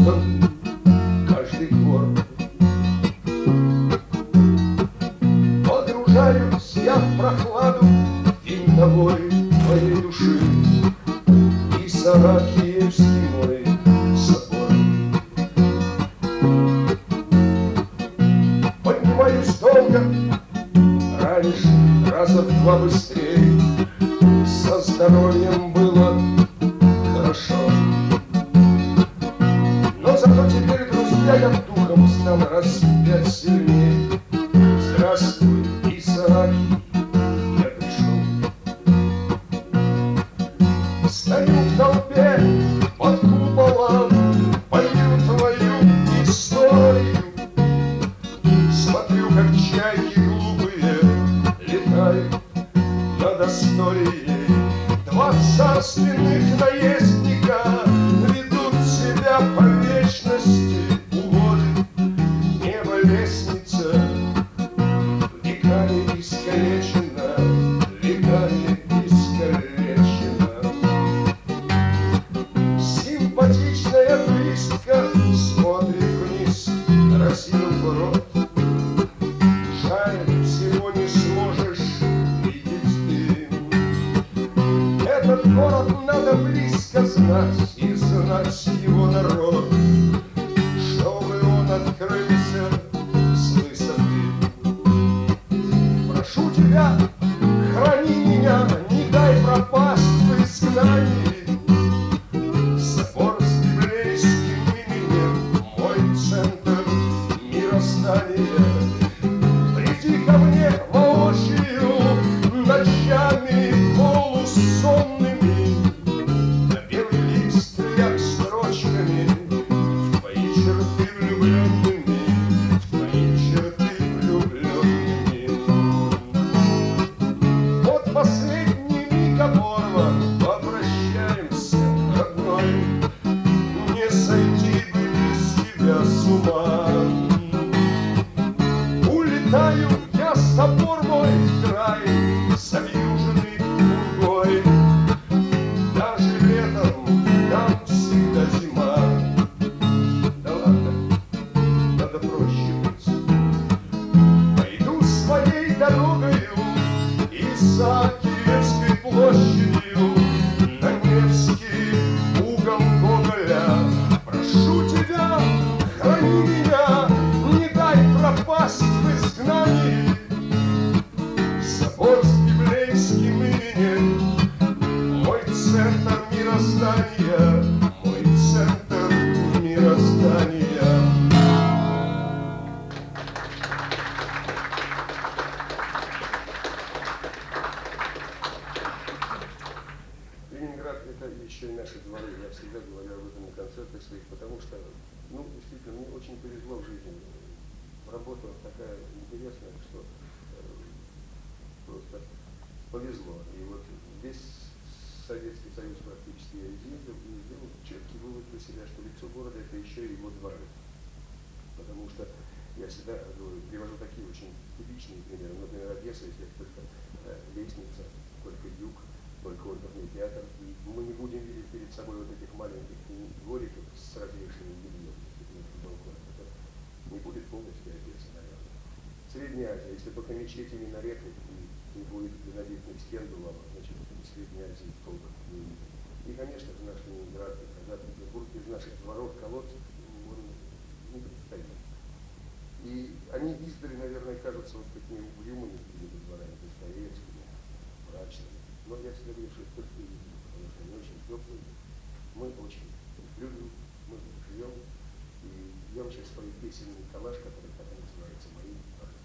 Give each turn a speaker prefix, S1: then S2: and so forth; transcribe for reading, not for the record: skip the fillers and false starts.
S1: запутан каждый двор. Погружаюсь я в прохладу винтовой твоей души, Исаакиевский мой собор. Поднимаюсь долго, раньше раза в два быстрее, со здоровьем было хорошо. Но зато теперь, друзья, я духом стал раз в 5 сильнее. Здравствуй, Исаакий, я пришел. Стою в толпе под куполом, пою твою историю. Смотрю, как чайки глупые летают над Асторией. Два царственных наездника ведут себя по вечности. Уводит небо лестница, веками искалечена, веками искалечена. Симпатичная туристка смотрит вниз, разинув рот. Жаль, всего не сможешь видеть ты. Этот город надо близко знать и знать его народ, чтобы он открылся с высоты. Прошу тебя, храни меня, не дай пропасть в изгнании. Собор с библейским именем, мой центр мироздания. Приди ко мне воочию ночами полусонными, на белый лист ляг строчками в твои черты влюбленными, в твои черты влюбленными. Вот последний миг оборван, попрощаемся, родной, не сойти бы без тебя с ума. Улетаю я, собор мой в край, завьюженный пургой. Даже летом там всегда зима. Да ладно, надо проще быть. Пойду своей дорогою, Исаакиевской площадью, на Невский угол Гоголя. Прошу тебя, храни меня, не дай пропасть в изгнании. Собор с библейским именем, мой центр мироздания, мой центр мироздания. Ленинград — это еще и наши дворы. Я всегда говорю об этом на концертах своих, потому что, ну, действительно, мне очень повезло в жизни. Работа такая интересная, что просто повезло. И вот весь Советский Союз практически я изъездил и сделал четкий вывод для себя, что лицо города — это еще и его дворы. Потому что я всегда говорю, привожу такие очень типичные примеры. Например, Одесса, если только лестница, только юг, только оперный театр. И мы не будем видеть перед собой вот этих маленьких двориков с развешенными бельем, это не будет полностью Одесса, наверное. Средняя Азия, если только мечети, минареты, не будет гранитных стен было, значит, Средняя Азия толком не видно. И, конечно же, наш Ленинград, когда Петербург из наших дворов, колодцев, он не предстоит. И они издали, наверное, кажутся вот такими угрюмыми перед дворами, Достоевскими, мрачными. Но я всегда говорю, что это только видно, потому что они очень теплые, мы очень любим, мы живем. И я вам сейчас спою песенный коллаж, который так и называется «Мои